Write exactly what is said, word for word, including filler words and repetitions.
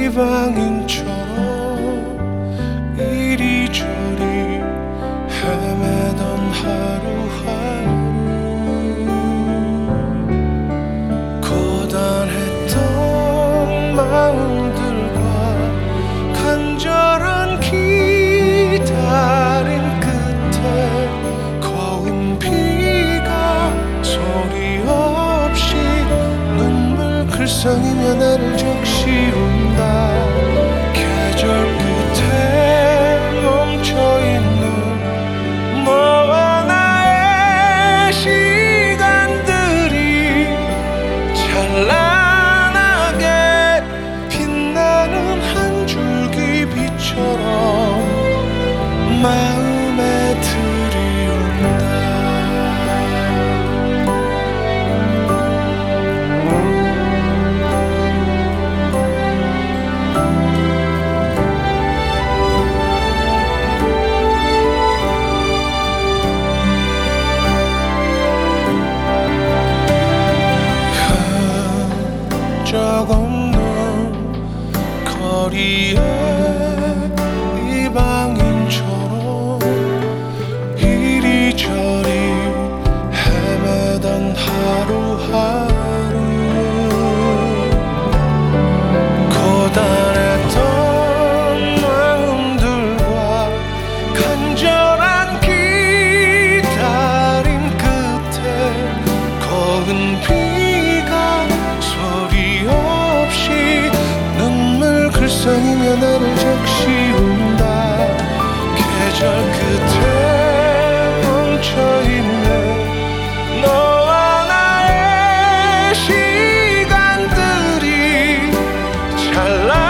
이방인처럼 이리저리 헤매던 하루하루 고단했던 마음들과 간절한 기다림 끝에 거운 비가 소리 없이 눈물 글썽이며 나를 적시운다. 계절 끝에 멈춰있는 너와 나의 시간들이 찬란하게 빛나는 한 줄기 빛처럼 마음에 들이운다. 적 없는 거리에 이방인처럼 이리저리 헤매던 하루하루 고단했던 마음들과 간절한 기다림 끝에 거은 비가 소리 없이 눈물 글썽이며 나를 적시운다. 계절 끝에 멈춰있는 너와 나의 시간들이 찬란